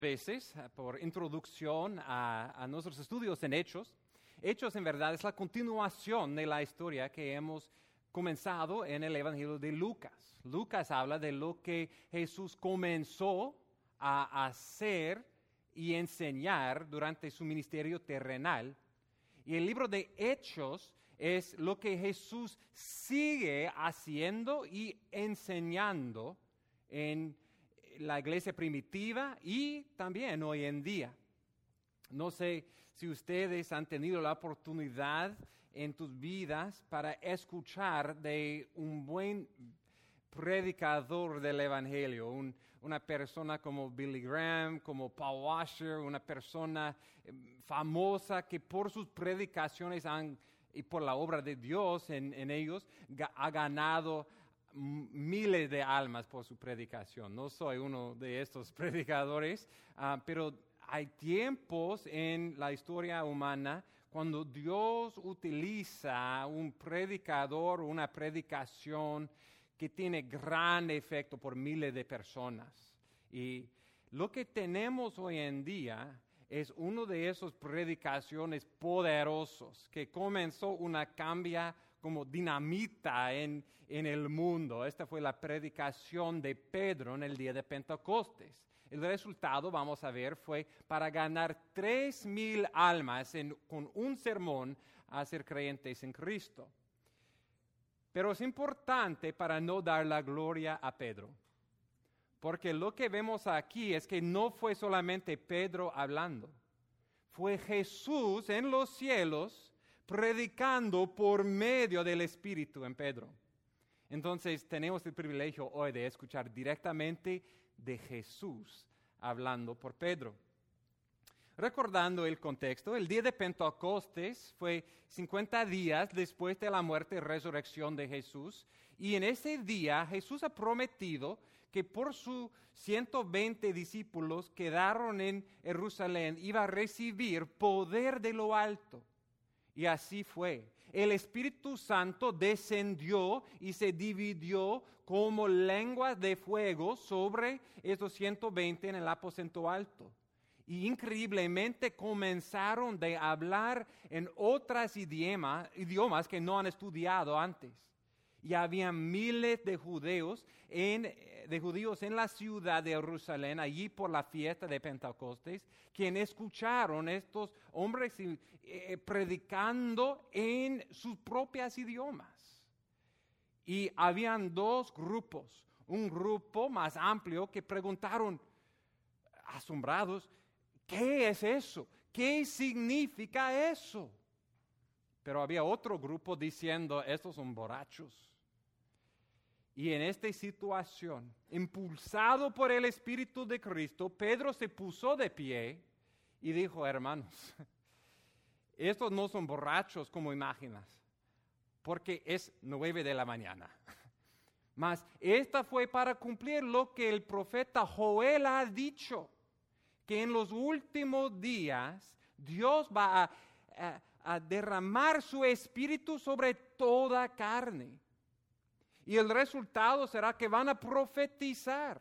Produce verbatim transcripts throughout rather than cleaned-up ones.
veces por introducción a, a nuestros estudios en Hechos. Hechos en verdad es la continuación de la historia que hemos comenzado en el Evangelio de Lucas. Lucas habla de lo que Jesús comenzó a hacer y enseñar durante su ministerio terrenal. Y el libro de Hechos es lo que Jesús sigue haciendo y enseñando en la iglesia primitiva y también hoy en día. No sé si ustedes han tenido la oportunidad en tus vidas para escuchar de un buen predicador del Evangelio, un, una persona como Billy Graham, como Paul Washer, una persona eh, famosa que por sus predicaciones han, y por la obra de Dios en, en ellos ga, ha ganado miles de almas por su predicación. No soy uno de estos predicadores, uh, pero hay tiempos en la historia humana cuando Dios utiliza un predicador, una predicación que tiene gran efecto por miles de personas. Y lo que tenemos hoy en día es uno de esos predicaciones poderosos que comenzó una cambia como dinamita en, en el mundo. Esta fue la predicación de Pedro en el día de Pentecostés. El resultado, vamos a ver, fue para ganar tres mil almas en, con un sermón a ser creyentes en Cristo. Pero es importante para no dar la gloria a Pedro, porque lo que vemos aquí es que no fue solamente Pedro hablando, fue Jesús en los cielos predicando por medio del Espíritu en Pedro. Entonces tenemos el privilegio hoy de escuchar directamente de Jesús hablando por Pedro. Recordando el contexto, el día de Pentecostés fue cincuenta días después de la muerte y resurrección de Jesús, y en ese día Jesús ha prometido que por sus ciento veinte discípulos que quedaron en Jerusalén iba a recibir poder de lo alto. Y así fue. El Espíritu Santo descendió y se dividió como lengua de fuego sobre esos ciento veinte en el aposento alto. Y increíblemente comenzaron de hablar en otros idiomas, idiomas que no han estudiado antes. Y había miles de judíos en, de judíos en la ciudad de Jerusalén, allí por la fiesta de Pentecostés, quienes escucharon estos hombres eh, predicando en sus propios idiomas. Y habían dos grupos. Un grupo más amplio que preguntaron, asombrados, ¿qué es eso? ¿Qué significa eso? Pero había otro grupo diciendo, estos son borrachos. Y en esta situación, impulsado por el Espíritu de Cristo, Pedro se puso de pie y dijo, hermanos, estos no son borrachos como imaginas, porque es nueve de la mañana. Mas esta fue para cumplir lo que el profeta Joel ha dicho, que en los últimos días Dios va a, a, a derramar su Espíritu sobre toda carne. Y el resultado será que van a profetizar.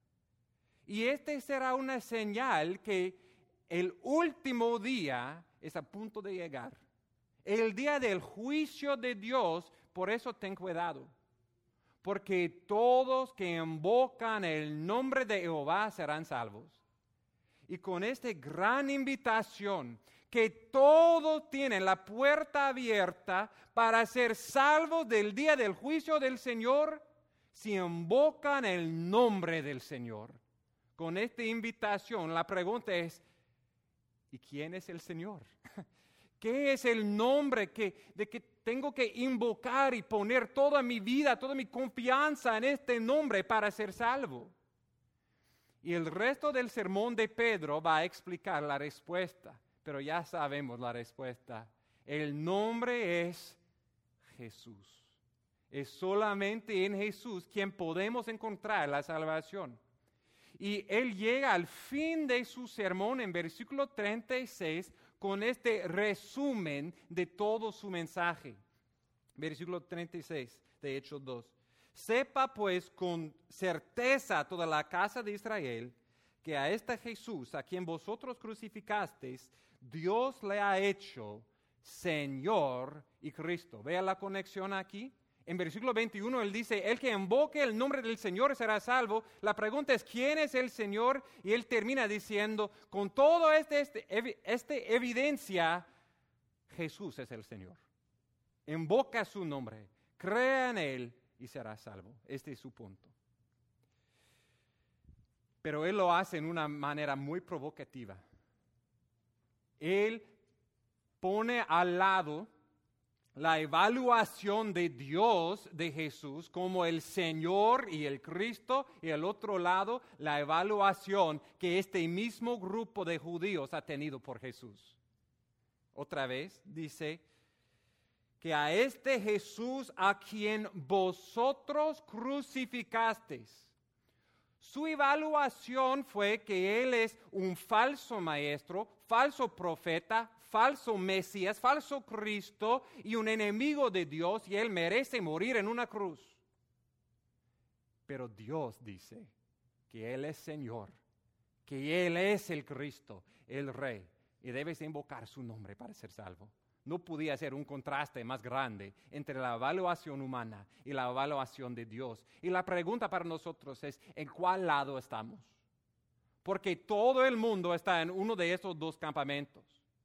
Y este será una señal que el último día es a punto de llegar. El día del juicio de Dios, por eso ten cuidado. Porque todos que invocan el nombre de Jehová serán salvos. Y con esta gran invitación, que todos tienen la puerta abierta para ser salvos del día del juicio del Señor, si invocan el nombre del Señor. Con esta invitación, la pregunta es, ¿y quién es el Señor? ¿Qué es el nombre que, de que tengo que invocar y poner toda mi vida, toda mi confianza en este nombre para ser salvo? Y el resto del sermón de Pedro va a explicar la respuesta, pero ya sabemos la respuesta. El nombre es Jesús. Es solamente en Jesús quien podemos encontrar la salvación. Y él llega al fin de su sermón en versículo treinta y seis con este resumen de todo su mensaje. Versículo treinta y seis de Hechos dos. Sepa pues con certeza toda la casa de Israel que a este Jesús, a quien vosotros crucificasteis, Dios le ha hecho Señor y Cristo. Vea la conexión aquí. En versículo veintiuno él dice, el que invoque el nombre del Señor será salvo. La pregunta es, ¿quién es el Señor? Y él termina diciendo, con todo este, este, este evidencia, Jesús es el Señor. Invoca su nombre, crea en él y será salvo. Este es su punto. Pero él lo hace en una manera muy provocativa. Él pone al lado la evaluación de Dios, de Jesús, como el Señor y el Cristo, y al otro lado, la evaluación que este mismo grupo de judíos ha tenido por Jesús. Otra vez dice que a este Jesús a quien vosotros crucificasteis, su evaluación fue que él es un falso maestro, falso profeta, falso Mesías, falso Cristo y un enemigo de Dios, y él merece morir en una cruz. Pero Dios dice que él es Señor, que él es el Cristo, el Rey, y debes invocar su nombre para ser salvo. No podía ser un contraste más grande entre la evaluación humana y la evaluación de Dios. Y la pregunta para nosotros es, ¿en cuál lado estamos? Porque todo el mundo está en uno de esos dos campamentos.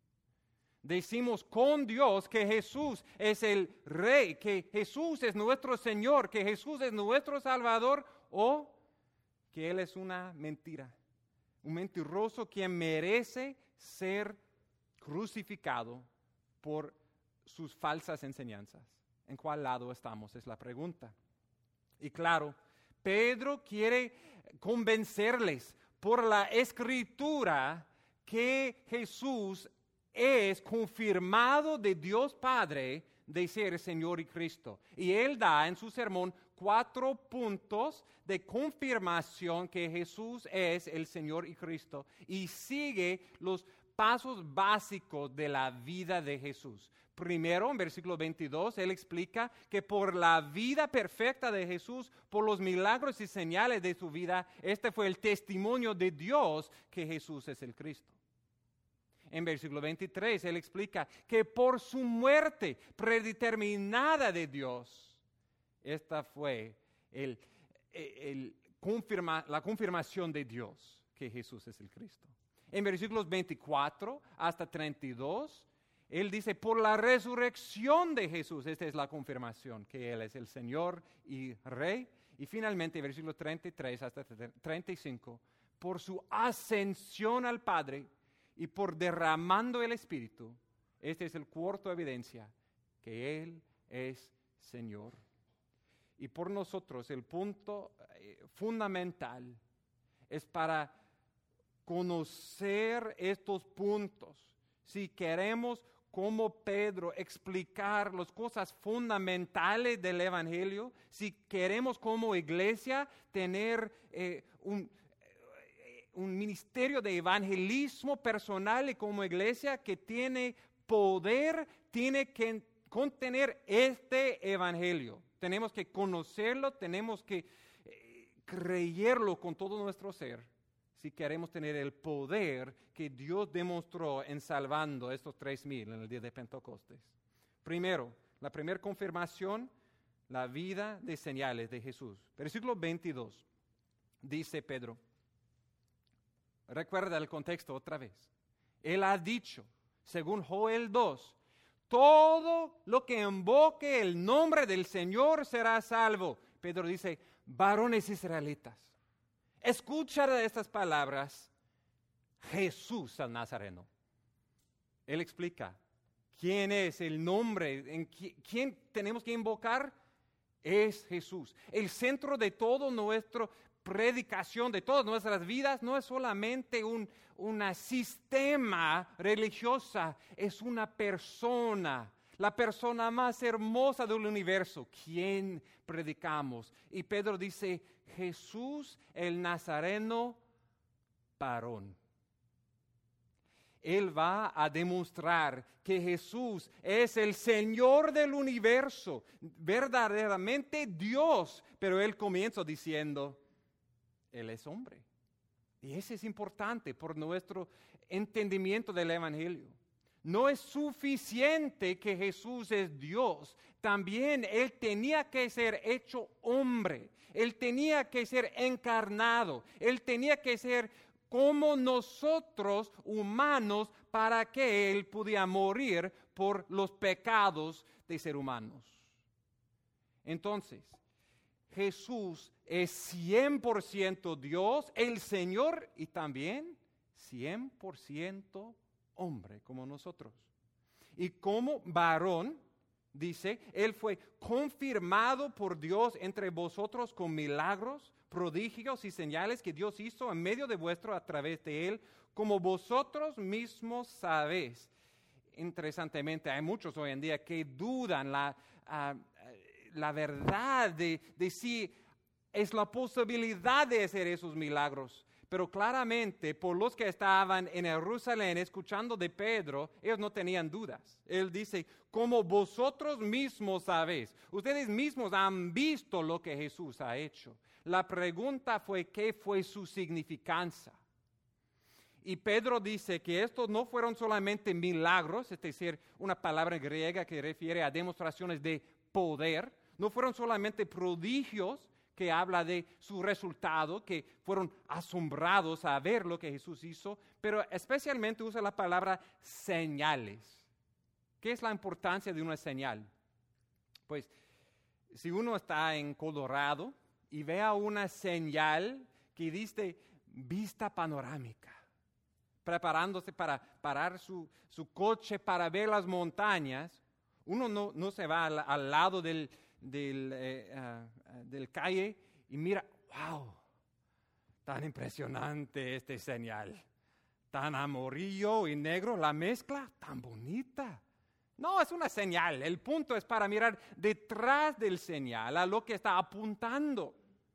Decimos con Dios que Jesús es el Rey, que Jesús es nuestro Señor, que Jesús es nuestro Salvador, o que Él es una mentira, un mentiroso quien merece ser crucificado por sus falsas enseñanzas. ¿En cuál lado estamos? Es la pregunta. Y claro, Pedro quiere convencerles por la Escritura que Jesús es confirmado de Dios Padre de ser Señor y Cristo. Y él da en su sermón cuatro puntos de confirmación que Jesús es el Señor y Cristo, y sigue los pasos básicos de la vida de Jesús. Primero, en versículo veintidós, él explica que por la vida perfecta de Jesús, por los milagros y señales de su vida, este fue el testimonio de Dios que Jesús es el Cristo. En versículo veintitrés, él explica que por su muerte predeterminada de Dios, esta fue el, el confirma, la confirmación de Dios que Jesús es el Cristo. En versículos veinticuatro hasta treinta y dos, él dice, por la resurrección de Jesús, esta es la confirmación, que Él es el Señor y Rey. Y finalmente, versículos treinta y tres hasta treinta y cinco, por su ascensión al Padre y por derramando el Espíritu, esta es el cuarto evidencia, que Él es Señor. Y por nosotros el punto eh, fundamental es para conocer estos puntos. Si queremos, como Pedro, explicar las cosas fundamentales del Evangelio, si queremos como iglesia tener eh, un, eh, un ministerio de evangelismo personal y como iglesia que tiene poder, tiene que contener este Evangelio. Tenemos que conocerlo, tenemos que eh, creerlo con todo nuestro ser, si queremos tener el poder que Dios demostró en salvando a estos tres mil en el día de Pentecostés. Primero, la primera confirmación, la vida de señales de Jesús. Versículo veintidós, dice Pedro, recuerda el contexto otra vez. Él ha dicho, según Joel dos, todo lo que invoque el nombre del Señor será salvo. Pedro dice, varones israelitas, escuchad estas palabras, Jesús el Nazareno. Él explica quién es el nombre, en qui, quién tenemos que invocar, es Jesús. El centro de toda nuestra predicación, de todas nuestras vidas, no es solamente un una sistema religiosa, es una persona, la persona más hermosa del universo, quien predicamos. Y Pedro dice, Jesús el Nazareno varón. Él va a demostrar que Jesús es el Señor del universo, verdaderamente Dios. Pero él comienza diciendo, Él es hombre. Y eso es importante por nuestro entendimiento del Evangelio. No es suficiente que Jesús es Dios. También Él tenía que ser hecho hombre. Él tenía que ser encarnado. Él tenía que ser como nosotros humanos para que Él pudiera morir por los pecados de ser humanos. Entonces, Jesús es cien por ciento Dios, el Señor, y también cien por ciento hombre como nosotros. Y como varón, dice, Él fue confirmado por Dios entre vosotros con milagros, prodigios y señales que Dios hizo en medio de vuestro a través de Él, como vosotros mismos sabéis. Interesantemente, hay muchos hoy en día que dudan la, uh, la verdad de, de si es la posibilidad de hacer esos milagros. Pero claramente, por los que estaban en Jerusalén escuchando de Pedro, ellos no tenían dudas. Él dice, como vosotros mismos sabéis, ustedes mismos han visto lo que Jesús ha hecho. La pregunta fue, ¿qué fue su significancia? Y Pedro dice que estos no fueron solamente milagros, es decir, una palabra griega que refiere a demostraciones de poder, no fueron solamente prodigios, que habla de su resultado, que fueron asombrados a ver lo que Jesús hizo, pero especialmente usa la palabra señales. ¿Qué es la importancia de una señal? Pues, si uno está en Colorado y ve a una señal que dice vista panorámica, preparándose para parar su, su coche para ver las montañas, uno no, no se va al, al lado del Del, eh, uh, del calle y mira, wow, tan impresionante este señal, tan amarillo y negro, la mezcla tan bonita. No, es una señal, el punto es para mirar detrás del señal a lo que está apuntando.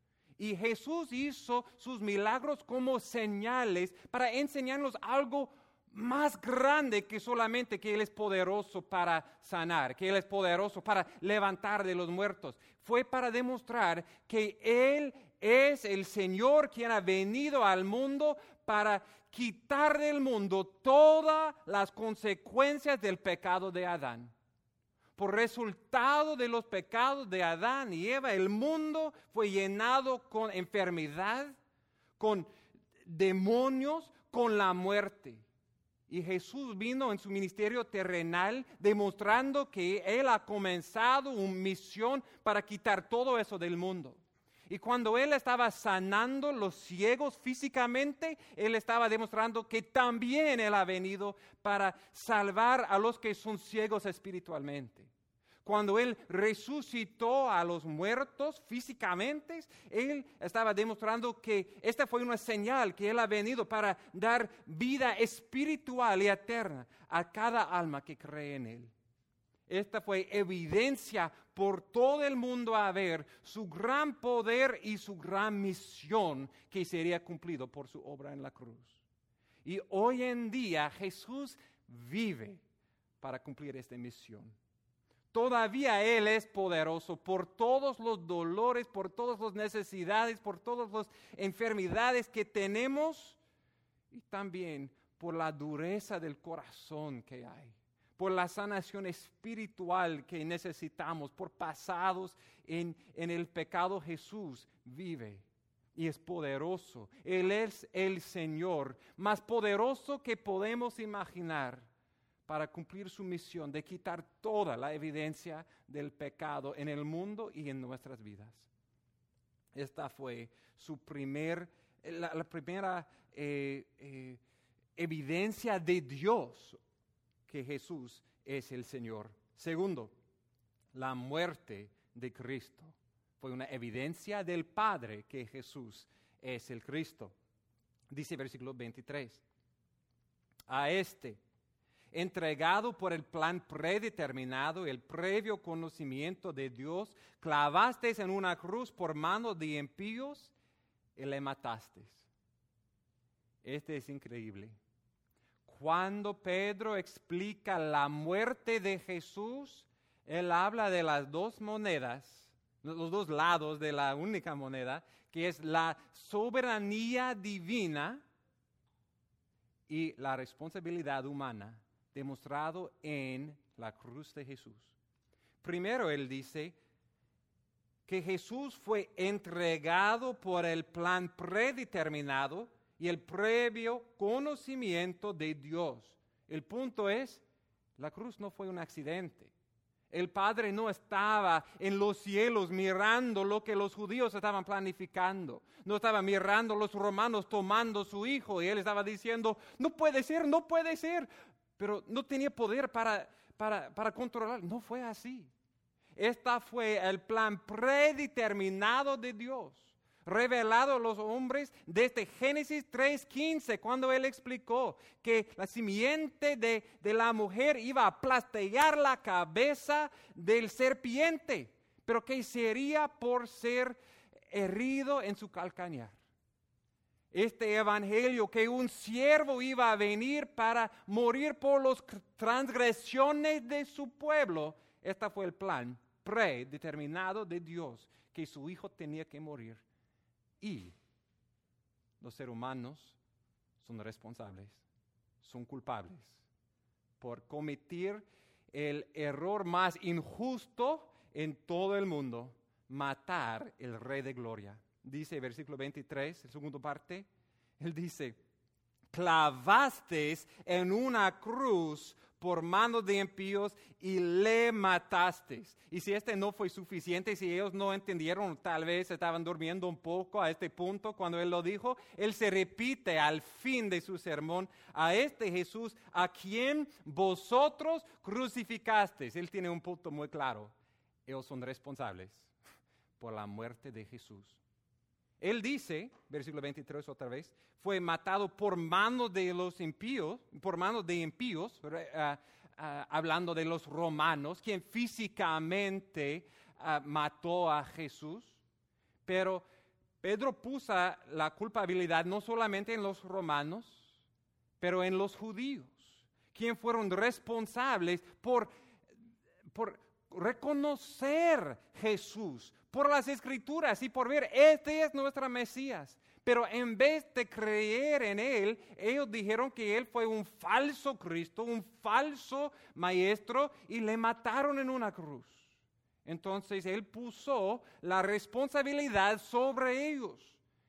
Y Jesús hizo sus milagros como señales para enseñarnos algo más grande que solamente que Él es poderoso para sanar, que Él es poderoso para levantar de los muertos. Fue para demostrar que Él es el Señor quien ha venido al mundo para quitar del mundo todas las consecuencias del pecado de Adán. Por resultado de los pecados de Adán y Eva, el mundo fue llenado con enfermedad, con demonios, con la muerte. Y Jesús vino en su ministerio terrenal demostrando que Él ha comenzado una misión para quitar todo eso del mundo. Y cuando Él estaba sanando los ciegos físicamente, Él estaba demostrando que también Él ha venido para salvar a los que son ciegos espiritualmente. Cuando Él resucitó a los muertos físicamente, Él estaba demostrando que esta fue una señal que Él ha venido para dar vida espiritual y eterna a cada alma que cree en Él. Esta fue evidencia por todo el mundo a ver su gran poder y su gran misión que sería cumplido por su obra en la cruz. Y hoy en día Jesús vive para cumplir esta misión. Todavía Él es poderoso por todos los dolores, por todas las necesidades, por todas las enfermedades que tenemos y también por la dureza del corazón que hay, por la sanación espiritual que necesitamos, por pasados en, en el pecado. Jesús vive y es poderoso. Él es el Señor, más poderoso que podemos imaginar, para cumplir su misión de quitar toda la evidencia del pecado en el mundo y en nuestras vidas. Esta fue su primer, la, la primera eh, eh, evidencia de Dios que Jesús es el Señor. Segundo, la muerte de Cristo fue una evidencia del Padre que Jesús es el Cristo. Dice versículo veintitrés, a este, entregado por el plan predeterminado, el previo conocimiento de Dios, clavasteis en una cruz por mano de impíos y le matasteis. Este es increíble. Cuando Pedro explica la muerte de Jesús, él habla de las dos monedas, los dos lados de la única moneda, que es la soberanía divina y la responsabilidad humana demostrado en la cruz de Jesús. Primero, él dice que Jesús fue entregado por el plan predeterminado y el previo conocimiento de Dios. El punto es, la cruz no fue un accidente. El Padre no estaba en los cielos mirando lo que los judíos estaban planificando. No estaba mirando los romanos tomando su hijo y él estaba diciendo, no puede ser, no puede ser. Pero no tenía poder para, para, para controlar. No fue así. Este fue el plan predeterminado de Dios, revelado a los hombres desde Génesis tres quince, cuando Él explicó que la simiente de, de la mujer iba a aplastar la cabeza del serpiente, pero que sería por ser herido en su calcañar. Este evangelio, que un siervo iba a venir para morir por las transgresiones de su pueblo, este fue el plan predeterminado de Dios, que su hijo tenía que morir. Y los seres humanos son responsables, son culpables por cometer el error más injusto en todo el mundo, matar el Rey de Gloria. Dice versículo veintitrés, la segunda parte, él dice, clavasteis en una cruz por mano de impíos y le matasteis. Y si este no fue suficiente, si ellos no entendieron, tal vez estaban durmiendo un poco a este punto cuando él lo dijo, él se repite al fin de su sermón, a este Jesús a quien vosotros crucificasteis. Él tiene un punto muy claro, ellos son responsables por la muerte de Jesús. Él dice, versículo veintitrés otra vez, fue matado por mano de los impíos, por mano de impíos, uh, uh, hablando de los romanos, quien físicamente uh, mató a Jesús. Pero Pedro puso la culpabilidad no solamente en los romanos, pero en los judíos, quienes fueron responsables por, por reconocer Jesús, por las Escrituras y por ver, este es nuestro Mesías. Pero en vez de creer en Él, ellos dijeron que Él fue un falso Cristo, un falso maestro, y le mataron en una cruz. Entonces Él puso la responsabilidad sobre ellos.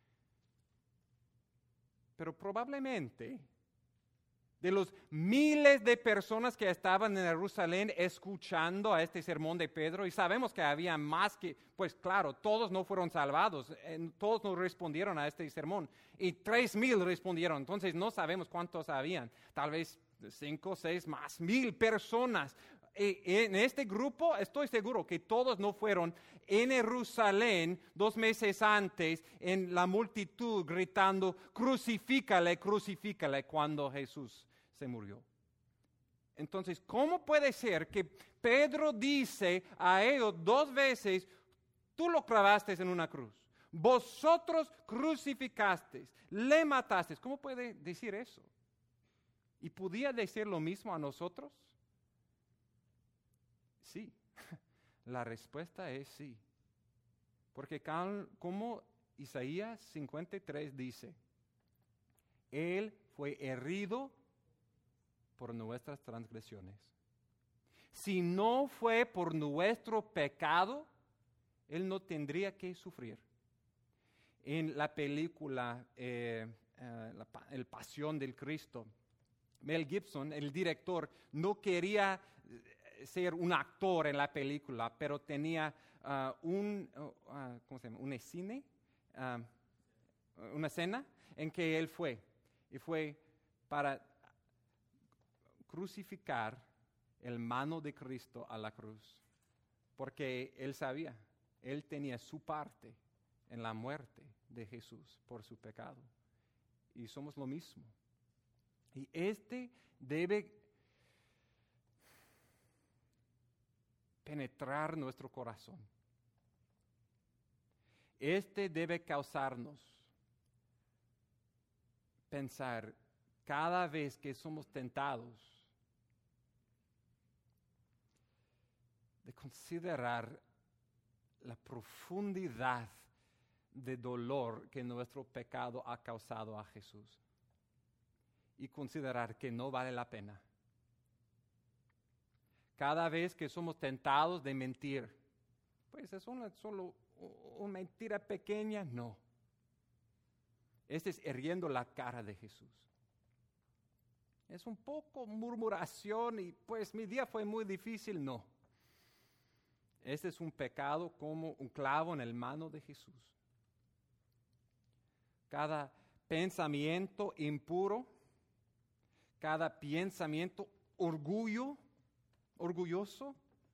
Pero probablemente, de los miles de personas que estaban en Jerusalén escuchando a este sermón de Pedro, y sabemos que había más que, pues claro, todos no fueron salvados, eh, todos no respondieron a este sermón, y tres mil respondieron, entonces no sabemos cuántos habían, tal vez cinco, seis, más mil personas. Y en este grupo estoy seguro que todos no fueron en Jerusalén dos meses antes en la multitud gritando, crucifícale, crucifícale, cuando Jesús se murió. Entonces, ¿cómo puede ser que Pedro dice a ellos dos veces, tú lo clavaste en una cruz, vosotros crucificasteis, le matasteis? ¿Cómo puede decir eso? ¿Y podía decir lo mismo a nosotros? Sí, la respuesta es sí. Porque como Isaías cincuenta y tres dice, Él fue herido por nuestras transgresiones. Si no fue por nuestro pecado, Él no tendría que sufrir. En la película eh, eh, la, El Pasión del Cristo, Mel Gibson, el director, no quería ser un actor en la película, pero tenía uh, un, uh, uh, ¿cómo se llama? Un escene, uh, una escena en que él fue, y fue para crucificar el mano de Cristo a la cruz, porque él sabía, él tenía su parte en la muerte de Jesús por su pecado, y somos lo mismo. Y este debe penetrar nuestro corazón. Este debe causarnos pensar cada vez que somos tentados de considerar la profundidad de dolor que nuestro pecado ha causado a Jesús y considerar que no vale la pena. Cada vez que somos tentados de mentir, pues es una, solo una mentira pequeña, no. Este es hiriendo la cara de Jesús. Es un poco murmuración y pues mi día fue muy difícil, no. Este es un pecado como un clavo en el mano de Jesús. Cada pensamiento impuro, cada pensamiento orgullo, orgulloso,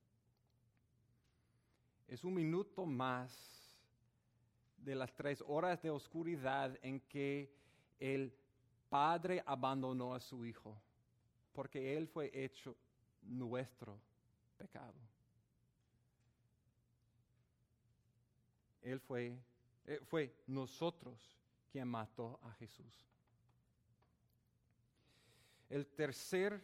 es un minuto más de las tres horas de oscuridad en que el Padre abandonó a su Hijo, porque Él fue hecho nuestro pecado. Él fue, eh, fue nosotros quien mató a Jesús. El tercer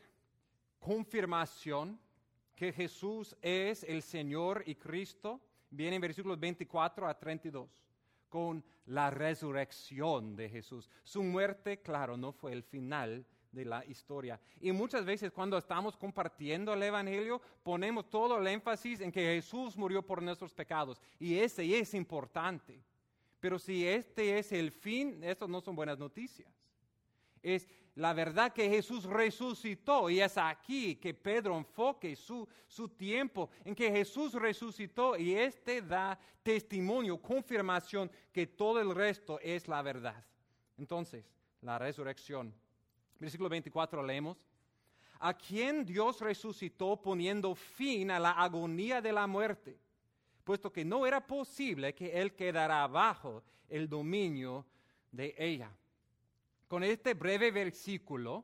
confirmación que Jesús es el Señor y Cristo viene en versículos veinticuatro a treinta y dos, con la resurrección de Jesús. Su muerte, claro, no fue el final de la historia. Y muchas veces cuando estamos compartiendo el Evangelio, ponemos todo el énfasis en que Jesús murió por nuestros pecados. Y ese es importante. Pero si este es el fin, estas no son buenas noticias. Es la verdad que Jesús resucitó, y es aquí que Pedro enfoque su, su tiempo en que Jesús resucitó, y este da testimonio, confirmación que todo el resto es la verdad. Entonces, la resurrección. Versículo veinticuatro leemos: a quien Dios resucitó poniendo fin a la agonía de la muerte, puesto que no era posible que él quedara bajo el dominio de ella. Con este breve versículo,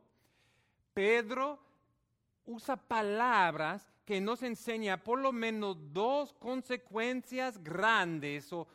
Pedro usa palabras que nos enseñan por lo menos dos consecuencias grandes o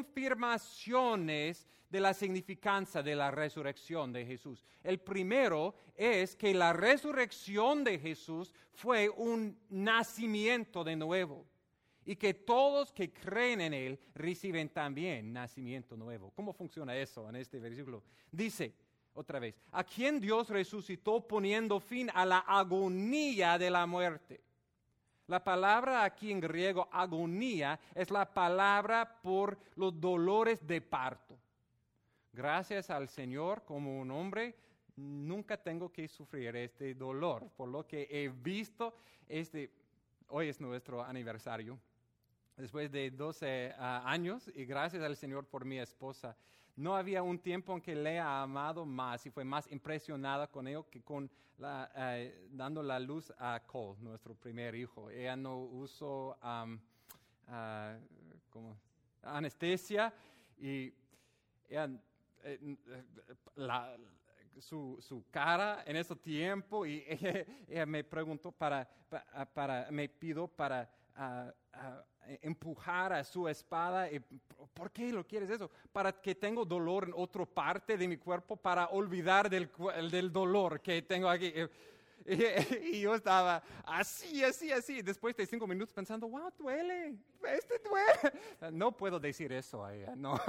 confirmaciones de la significancia de la resurrección de Jesús. El primero es que la resurrección de Jesús fue un nacimiento de nuevo y que todos que creen en Él reciben también nacimiento nuevo. ¿Cómo funciona eso en este versículo? Dice, otra vez, a quien Dios resucitó poniendo fin a la agonía de la muerte. La palabra aquí en griego, agonía, es la palabra por los dolores de parto. Gracias al Señor, como un hombre, nunca tengo que sufrir este dolor, por lo que he visto, este, hoy es nuestro aniversario, después de doce uh, años, y gracias al Señor por mi esposa. No había un tiempo en que le ha amado más y fue más impresionada con ello que con la, uh, dando la luz a Cole, nuestro primer hijo. Ella no usó um, uh, como anestesia y ella, eh, la, su, su cara en ese tiempo, y ella, ella me preguntó para, para, para me pidió para uh, uh, empujar a su espada. Y, ¿por qué lo quieres eso? Para que tengo dolor en otra parte de mi cuerpo, para olvidar del, del dolor que tengo aquí. Y, y yo estaba así, así, así. Después de cinco minutos pensando, wow, duele, este duele. No puedo decir eso a ella, no.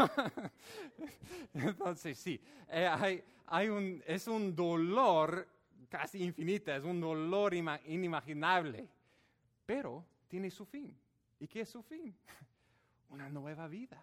Entonces sí, eh, hay, hay un, es un dolor casi infinito, es un dolor ima, inimaginable, pero tiene su fin. ¿Y qué es su fin? Una nueva vida.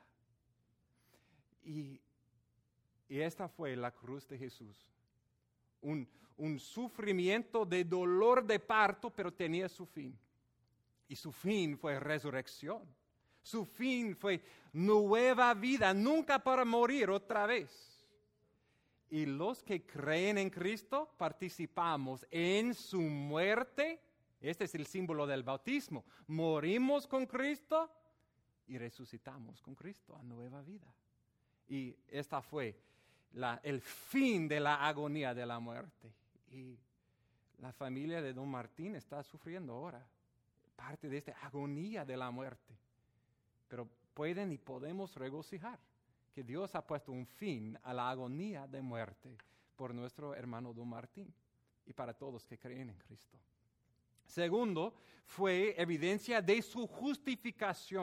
Y, y esta fue la cruz de Jesús. Un, un sufrimiento de dolor de parto, pero tenía su fin. Y su fin fue resurrección. Su fin fue nueva vida, nunca para morir otra vez. Y los que creen en Cristo participamos en su muerte. Este es el símbolo del bautismo. Morimos con Cristo y resucitamos con Cristo a nueva vida. Y esta fue la, el fin de la agonía de la muerte. Y la familia de don Martín está sufriendo ahora parte de esta agonía de la muerte. Pero pueden y podemos regocijar que Dios ha puesto un fin a la agonía de muerte por nuestro hermano don Martín y para todos que creen en Cristo. Segundo, fue evidencia de su justificación.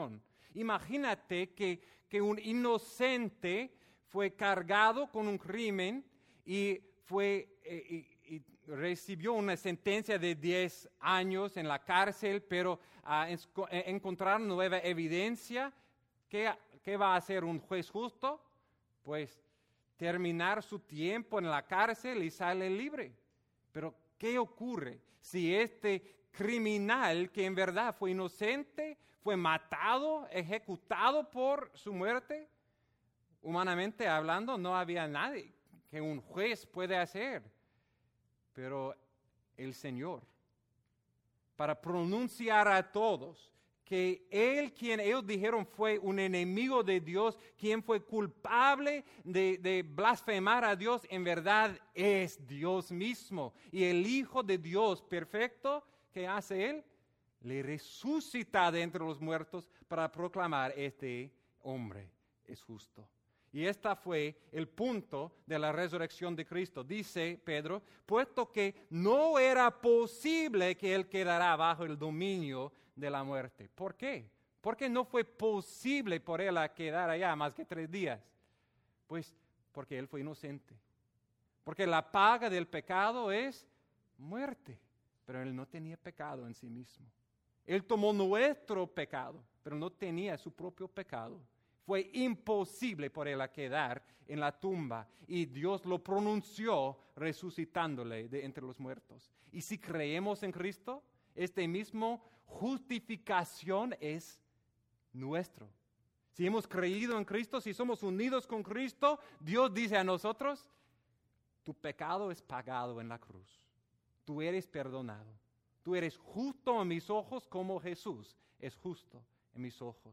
Imagínate que, que un inocente fue cargado con un crimen y, fue, eh, y, y recibió una sentencia de diez años en la cárcel, pero uh, en, encontrar nueva evidencia. ¿Qué, ¿Qué va a hacer un juez justo? Pues terminar su tiempo en la cárcel y sale libre. Pero ¿qué ocurre si este criminal, que en verdad fue inocente, fue matado, ejecutado por su muerte? Humanamente hablando, no había nadie que un juez puede hacer. Pero el Señor, para pronunciar a todos que Él, quien ellos dijeron fue un enemigo de Dios, quien fue culpable de, de blasfemar a Dios, en verdad es Dios mismo. Y el Hijo de Dios perfecto, ¿qué hace Él? Le resucita de entre los muertos para proclamar: este hombre es justo. Y este fue el punto de la resurrección de Cristo. Dice Pedro, puesto que no era posible que Él quedara bajo el dominio de la muerte. ¿Por qué? Porque no fue posible por Él quedar allá más que tres días. Pues porque Él fue inocente. Porque la paga del pecado es muerte. Pero Él no tenía pecado en sí mismo. Él tomó nuestro pecado, pero no tenía su propio pecado. Fue imposible por Él quedar en la tumba y Dios lo pronunció resucitándole de entre los muertos. Y si creemos en Cristo, este mismo justificación es nuestro. Si hemos creído en Cristo, si somos unidos con Cristo, Dios dice a nosotros: tu pecado es pagado en la cruz. Tú eres perdonado. Tú eres justo en mis ojos como Jesús es justo en mis ojos.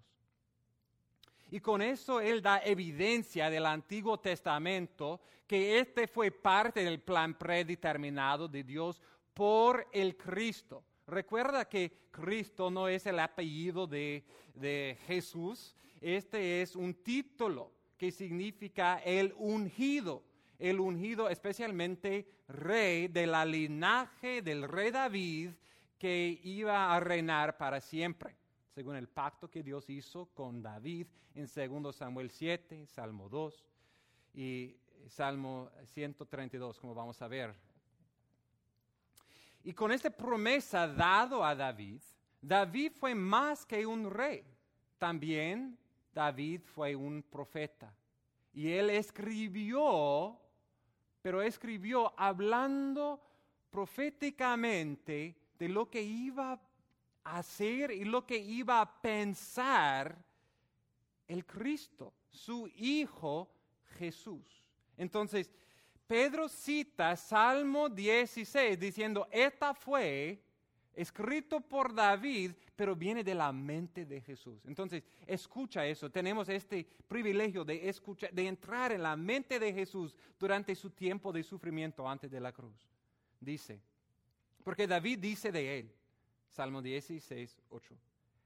Y con eso Él da evidencia del Antiguo Testamento que este fue parte del plan predeterminado de Dios por el Cristo. Recuerda que Cristo no es el apellido de, de Jesús. Este es un título que significa el ungido. El ungido, especialmente rey de la linaje del rey David, que iba a reinar para siempre, según el pacto que Dios hizo con David en segundo Samuel siete, Salmo dos y Salmo ciento treinta y dos, como vamos a ver. Y con esta promesa dado a David, David fue más que un rey. También David fue un profeta. Y él escribió, pero escribió hablando proféticamente de lo que iba a hacer y lo que iba a pensar el Cristo, su Hijo Jesús. Entonces, Pedro cita Salmo dieciséis diciendo: esta fue escrito por David, pero viene de la mente de Jesús. Entonces, escucha eso. Tenemos este privilegio de escuchar, de entrar en la mente de Jesús durante su tiempo de sufrimiento antes de la cruz. Dice, porque David dice de él, Salmo dieciséis, ocho: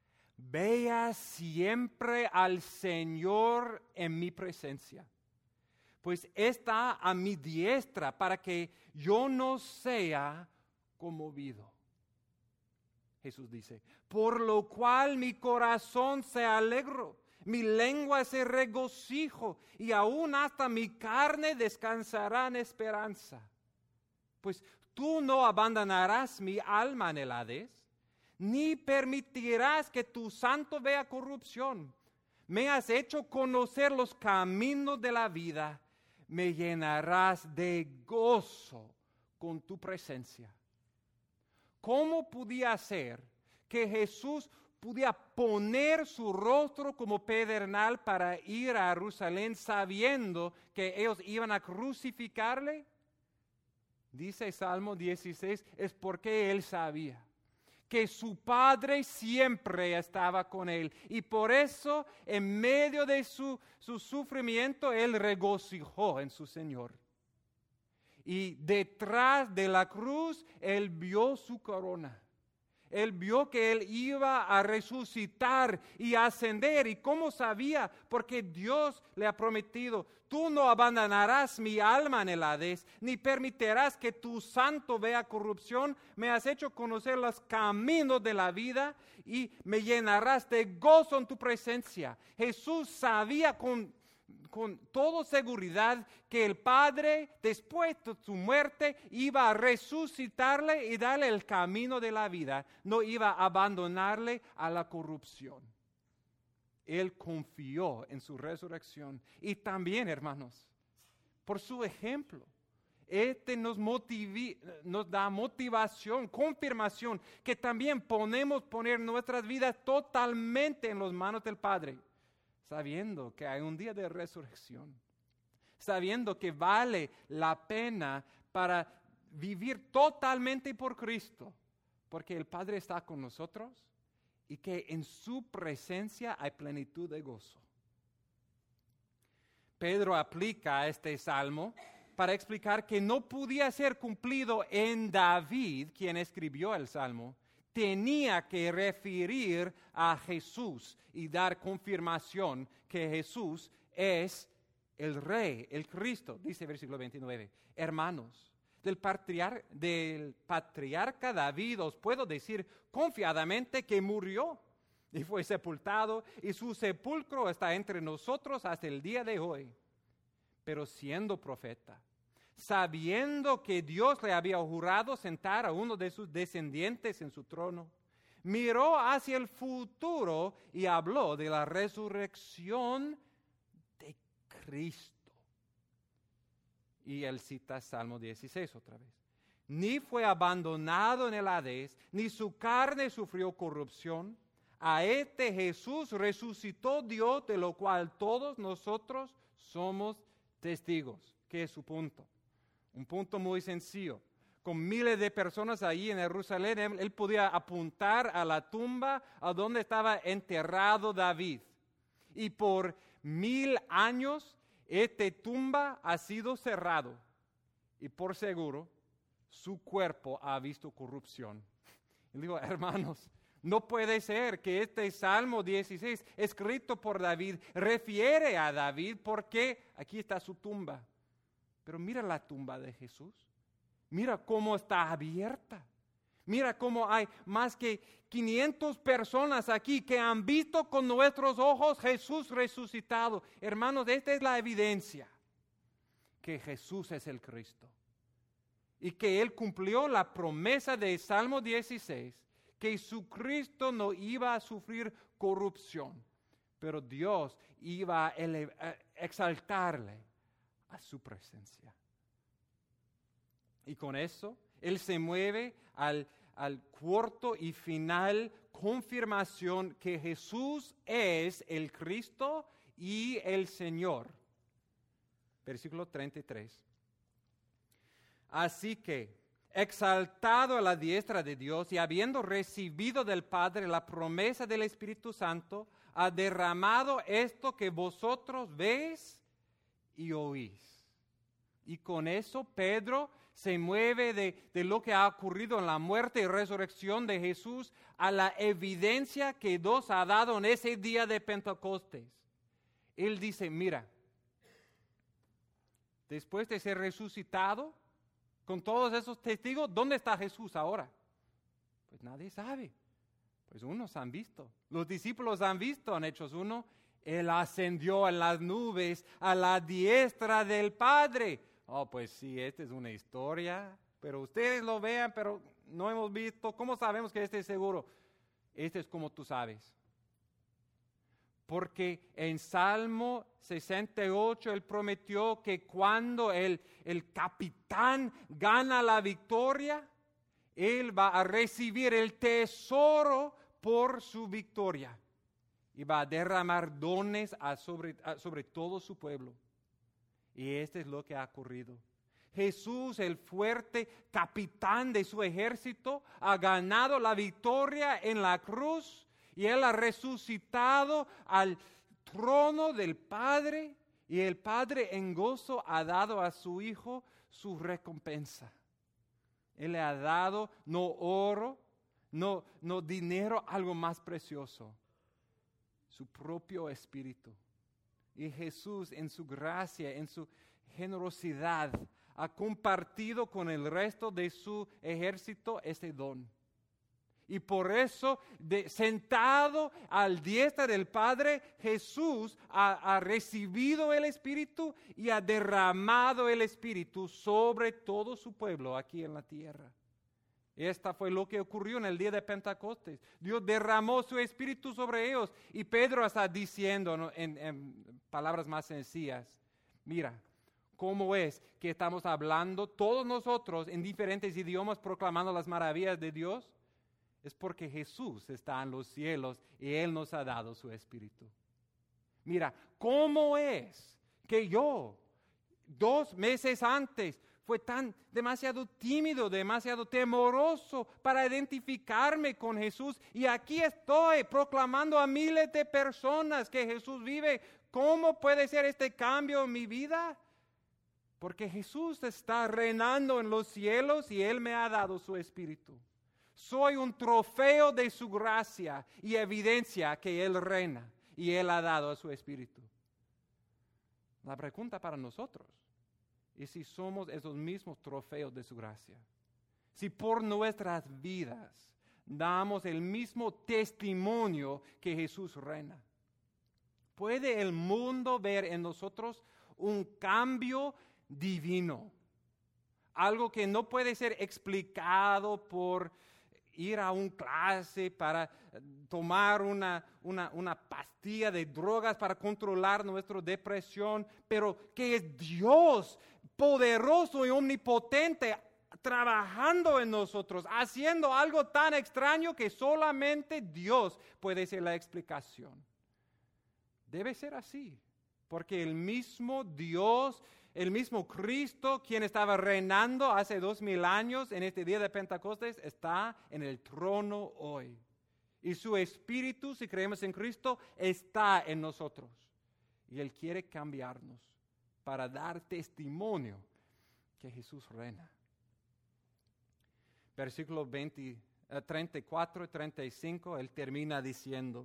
vea siempre al Señor en mi presencia, pues está a mi diestra para que yo no sea conmovido. Jesús dice, por lo cual mi corazón se alegró, mi lengua se regocijo, y aún hasta mi carne descansará en esperanza. Pues tú no abandonarás mi alma en el Hades, ni permitirás que tu santo vea corrupción. Me has hecho conocer los caminos de la vida, me llenarás de gozo con tu presencia. ¿Cómo podía ser que Jesús pudiera poner su rostro como pedernal para ir a Jerusalén sabiendo que ellos iban a crucificarle? Dice Salmo dieciséis, es porque él sabía que su Padre siempre estaba con él. Y por eso, en medio de su, su sufrimiento, él regocijó en su Señor. Y detrás de la cruz, él vio su corona. Él vio que Él iba a resucitar y ascender. ¿Y cómo sabía? Porque Dios le ha prometido: tú no abandonarás mi alma en el Hades, ni permitirás que tu santo vea corrupción. Me has hecho conocer los caminos de la vida y me llenarás de gozo en tu presencia. Jesús sabía con con toda seguridad que el Padre, después de su muerte, iba a resucitarle y darle el camino de la vida. No iba a abandonarle a la corrupción. Él confió en su resurrección. Y también, hermanos, por su ejemplo, este nos, motivi, nos da motivación, confirmación, que también podemos poner nuestras vidas totalmente en las manos del Padre, sabiendo que hay un día de resurrección, sabiendo que vale la pena para vivir totalmente por Cristo, porque el Padre está con nosotros y que en su presencia hay plenitud de gozo. Pedro aplica este salmo para explicar que no podía ser cumplido en David, quien escribió el salmo. Tenía que referir a Jesús y dar confirmación que Jesús es el Rey, el Cristo. Dice versículo veintinueve, hermanos, del, patriar- del patriarca David os puedo decir confiadamente que murió y fue sepultado, y su sepulcro está entre nosotros hasta el día de hoy. Pero siendo profeta, sabiendo que Dios le había jurado sentar a uno de sus descendientes en su trono, miró hacia el futuro y habló de la resurrección de Cristo. Y él cita Salmo dieciséis otra vez. Ni fue abandonado en el Hades, ni su carne sufrió corrupción. A este Jesús resucitó Dios, de lo cual todos nosotros somos testigos. ¿Qué es su punto? Un punto muy sencillo. Con miles de personas ahí en Jerusalén, él, él podía apuntar a la tumba a donde estaba enterrado David. Y por mil años, esta tumba ha sido cerrado. Y por seguro, su cuerpo ha visto corrupción. Y digo, hermanos, no puede ser que este Salmo dieciséis, escrito por David, refiere a David porque aquí está su tumba. Pero mira la tumba de Jesús. Mira cómo está abierta. Mira cómo hay más que quinientas personas aquí que han visto con nuestros ojos Jesús resucitado. Hermanos, esta es la evidencia que Jesús es el Cristo. Y que Él cumplió la promesa de Salmo dieciséis, que su Cristo no iba a sufrir corrupción, pero Dios iba a, ele- a exaltarle a su presencia. Y con eso, Él se mueve al, al cuarto y final confirmación que Jesús es el Cristo y el Señor. Versículo treinta y tres. Así que, exaltado a la diestra de Dios y habiendo recibido del Padre la promesa del Espíritu Santo, ha derramado esto que vosotros veis y oís. Y con eso Pedro se mueve de, de lo que ha ocurrido en la muerte y resurrección de Jesús a la evidencia que Dios ha dado en ese día de Pentecostés. Él dice, mira, después de ser resucitado, con todos esos testigos, ¿dónde está Jesús ahora? Pues nadie sabe. Pues unos han visto. Los discípulos han visto en Hechos uno. Él ascendió en las nubes a la diestra del Padre. Oh, pues sí, esta es una historia. Pero ustedes lo vean, pero no hemos visto. ¿Cómo sabemos que este es seguro? Este es como tú sabes. Porque en Salmo sesenta y ocho Él prometió que cuando el, el capitán gana la victoria, Él va a recibir el tesoro por su victoria. Y va a derramar dones a sobre, a sobre todo su pueblo. Y esto es lo que ha ocurrido. Jesús, el fuerte capitán de su ejército, ha ganado la victoria en la cruz. Y Él ha resucitado al trono del Padre. Y el Padre en gozo ha dado a su Hijo su recompensa. Él le ha dado no oro, no, no dinero, algo más precioso, su propio espíritu. Y Jesús en su gracia, en su generosidad, ha compartido con el resto de su ejército este don. Y por eso, de, sentado al diestra del Padre, Jesús ha, ha recibido el Espíritu y ha derramado el Espíritu sobre todo su pueblo aquí en la tierra. Esta fue lo que ocurrió en el día de Pentecostés. Dios derramó su Espíritu sobre ellos. Y Pedro está diciendo, ¿no?, en, en palabras más sencillas, mira, ¿cómo es que estamos hablando todos nosotros en diferentes idiomas proclamando las maravillas de Dios? Es porque Jesús está en los cielos y Él nos ha dado su Espíritu. Mira, ¿cómo es que yo, dos meses antes, fue tan demasiado tímido, demasiado temoroso para identificarme con Jesús? Y aquí estoy proclamando a miles de personas que Jesús vive. ¿Cómo puede ser este cambio en mi vida? Porque Jesús está reinando en los cielos y Él me ha dado su Espíritu. Soy un trofeo de su gracia y evidencia que Él reina y Él ha dado a su Espíritu. La pregunta para nosotros es si somos esos mismos trofeos de su gracia. Si por nuestras vidas damos el mismo testimonio que Jesús reina. ¿Puede el mundo ver en nosotros un cambio divino? Algo que no puede ser explicado por ir a una clase para tomar una, una, una pastilla de drogas para controlar nuestra depresión, pero que es Dios poderoso y omnipotente trabajando en nosotros, haciendo algo tan extraño que solamente Dios puede ser la explicación. Debe ser así, porque el mismo Dios, el mismo Cristo, quien estaba reinando hace dos mil años en este día de Pentecostés, está en el trono hoy. Y su Espíritu, si creemos en Cristo, está en nosotros. Y Él quiere cambiarnos para dar testimonio que Jesús reina. Versículos treinta y cuatro y treinta y cinco, Él termina diciendo,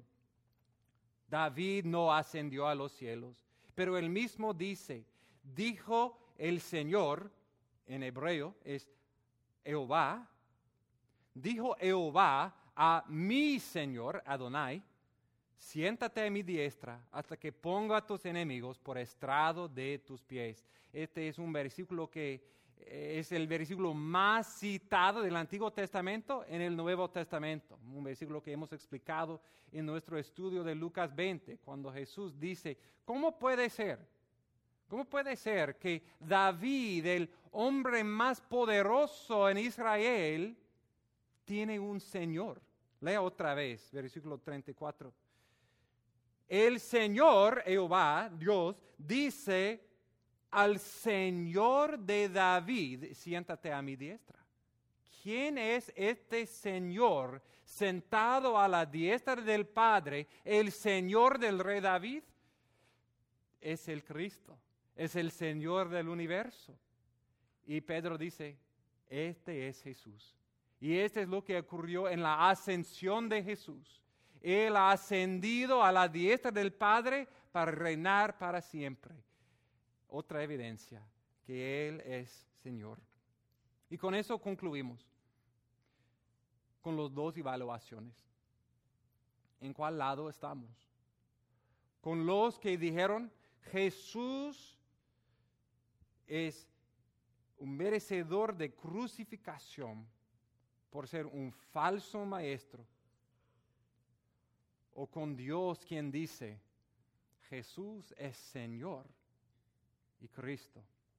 David no ascendió a los cielos, pero Él mismo dice, dijo el Señor, en hebreo es Jehová, dijo Jehová a mi Señor, Adonai, siéntate a mi diestra hasta que ponga a tus enemigos por estrado de tus pies. Este es un versículo que es el versículo más citado del Antiguo Testamento en el Nuevo Testamento. Un versículo que hemos explicado en nuestro estudio de Lucas veinte, cuando Jesús dice, ¿cómo puede ser? ¿Cómo puede ser que David, el hombre más poderoso en Israel, tiene un Señor? Lea otra vez, versículo treinta y cuatro. El Señor, Jehová, Dios, dice al Señor de David, siéntate a mi diestra. ¿Quién es este Señor sentado a la diestra del Padre, el Señor del rey David? Es el Cristo, es el Señor del universo. Y Pedro dice, este es Jesús. Y este es lo que ocurrió en la ascensión de Jesús. Él ha ascendido a la diestra del Padre para reinar para siempre. Otra evidencia que Él es Señor. Y con eso concluimos con las dos evaluaciones. ¿En cuál lado estamos? Con los que dijeron, Jesús es un merecedor de crucificación por ser un falso maestro. O con Dios quien dice, Jesús es Señor y Cristo.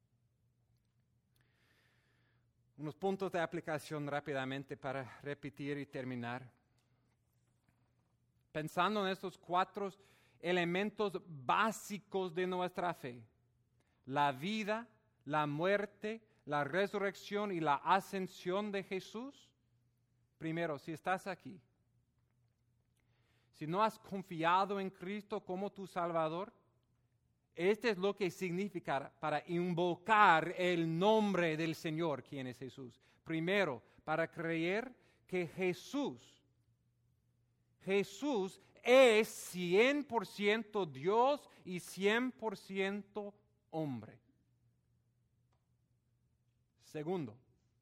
Unos puntos de aplicación rápidamente para repetir y terminar. Pensando en estos cuatro elementos básicos de nuestra fe, la vida, la muerte, la resurrección y la ascensión de Jesús. Primero, si estás aquí, si no has confiado en Cristo como tu Salvador, este es lo que significa para invocar el nombre del Señor, quien es Jesús. Primero, para creer que Jesús, Jesús es cien por ciento Dios y cien por ciento hombre. Segundo,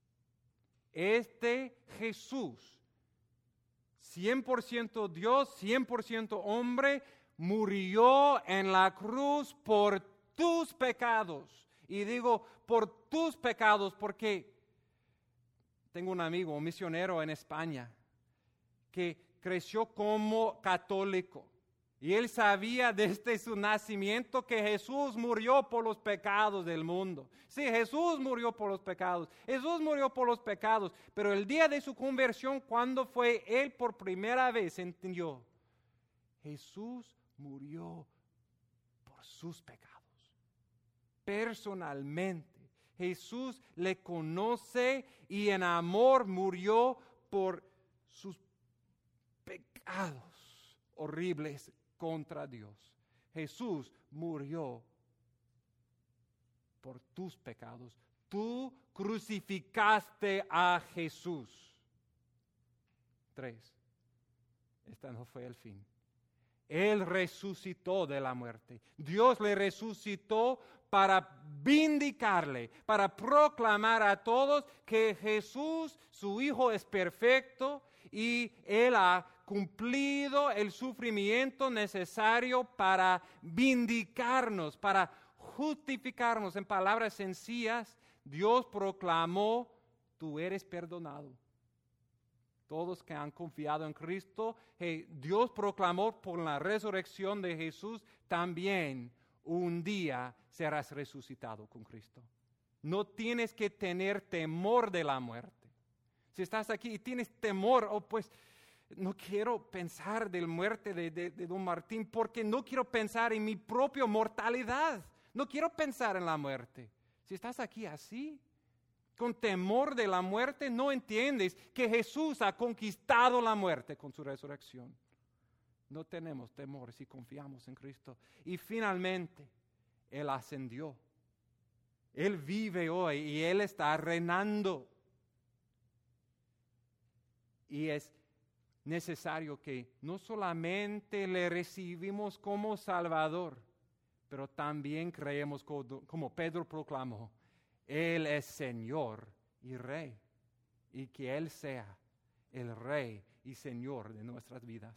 este Jesús, cien por ciento Dios, cien por ciento hombre, murió en la cruz por tus pecados. Y digo por tus pecados porque tengo un amigo, un misionero en España, que creció como católico. Y él sabía desde su nacimiento que Jesús murió por los pecados del mundo. Sí, Jesús murió por los pecados. Jesús murió por los pecados. Pero el día de su conversión, cuando fue él por primera vez, entendió, Jesús murió por sus pecados. Personalmente, Jesús le conoce y en amor murió por sus pecados horribles contra Dios. Jesús murió por tus pecados. Tú crucificaste a Jesús. Tres. Este no fue el fin. Él resucitó de la muerte. Dios le resucitó para vindicarle, para proclamar a todos que Jesús, su Hijo, es perfecto y Él ha cumplido el sufrimiento necesario para vindicarnos, para justificarnos. En palabras sencillas, Dios proclamó, tú eres perdonado. Todos que han confiado en Cristo, hey, Dios proclamó por la resurrección de Jesús, también un día serás resucitado con Cristo. No tienes que tener temor de la muerte. Si estás aquí y tienes temor, oh, pues no quiero pensar de la muerte de, de, de don Martín porque no quiero pensar en mi propia mortalidad. No quiero pensar en la muerte. Si estás aquí así, con temor de la muerte, no entiendes que Jesús ha conquistado la muerte con su resurrección. No tenemos temor si confiamos en Cristo. Y finalmente, Él ascendió. Él vive hoy y Él está reinando. Y es necesario que no solamente le recibimos como Salvador, pero también creemos como Pedro proclamó, Él es Señor y Rey, y que Él sea el Rey y Señor de nuestras vidas.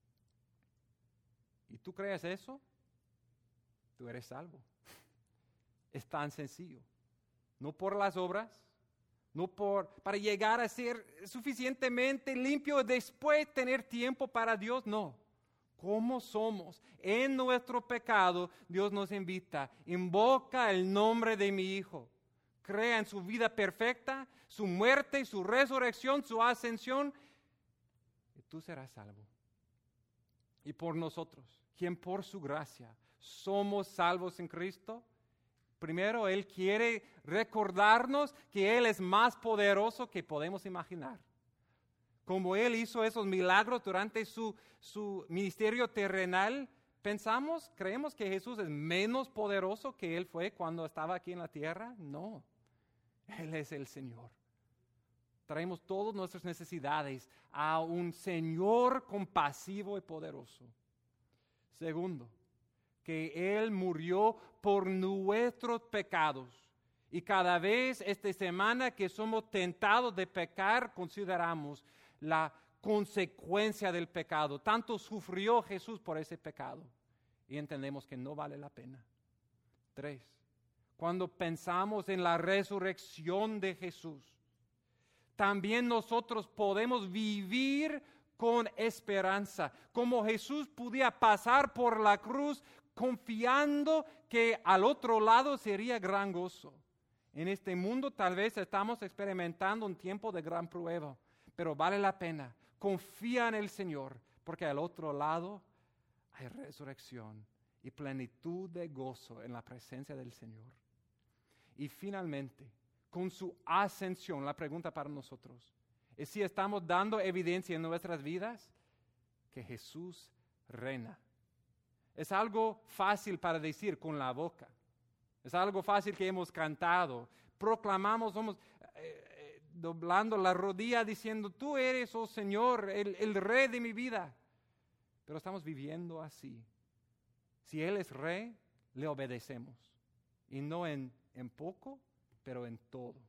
¿Y tú crees eso? Tú eres salvo. Es tan sencillo. No por las obras, no por, para llegar a ser suficientemente limpio después tener tiempo para Dios, no. ¿Cómo somos? En nuestro pecado, Dios nos invita, invoca el nombre de mi Hijo. Crea en su vida perfecta, su muerte, su resurrección, su ascensión, y tú serás salvo. Y por nosotros, quien por su gracia somos salvos en Cristo, primero Él quiere recordarnos que Él es más poderoso que podemos imaginar. Como Él hizo esos milagros durante su, su ministerio terrenal, ¿pensamos, creemos que Jesús es menos poderoso que Él fue cuando estaba aquí en la tierra? No, Él es el Señor. Traemos todas nuestras necesidades a un Señor compasivo y poderoso. Segundo, que Él murió por nuestros pecados. Y cada vez esta semana que somos tentados de pecar, consideramos la consecuencia del pecado. Tanto sufrió Jesús por ese pecado y entendemos que no vale la pena. Tres, cuando pensamos en la resurrección de Jesús, también nosotros podemos vivir con esperanza, como Jesús podía pasar por la cruz confiando que al otro lado sería gran gozo. En este mundo tal vez estamos experimentando un tiempo de gran prueba, pero vale la pena. Confía en el Señor, porque al otro lado hay resurrección y plenitud de gozo en la presencia del Señor. Y finalmente, con su ascensión, la pregunta para nosotros es si estamos dando evidencia en nuestras vidas que Jesús reina. Es algo fácil para decir con la boca. Es algo fácil que hemos cantado. Proclamamos, somos, eh, doblando la rodilla diciendo, tú eres, oh Señor, el, el rey de mi vida. Pero estamos viviendo así. Si Él es rey, le obedecemos. Y no en, en poco, pero en todo.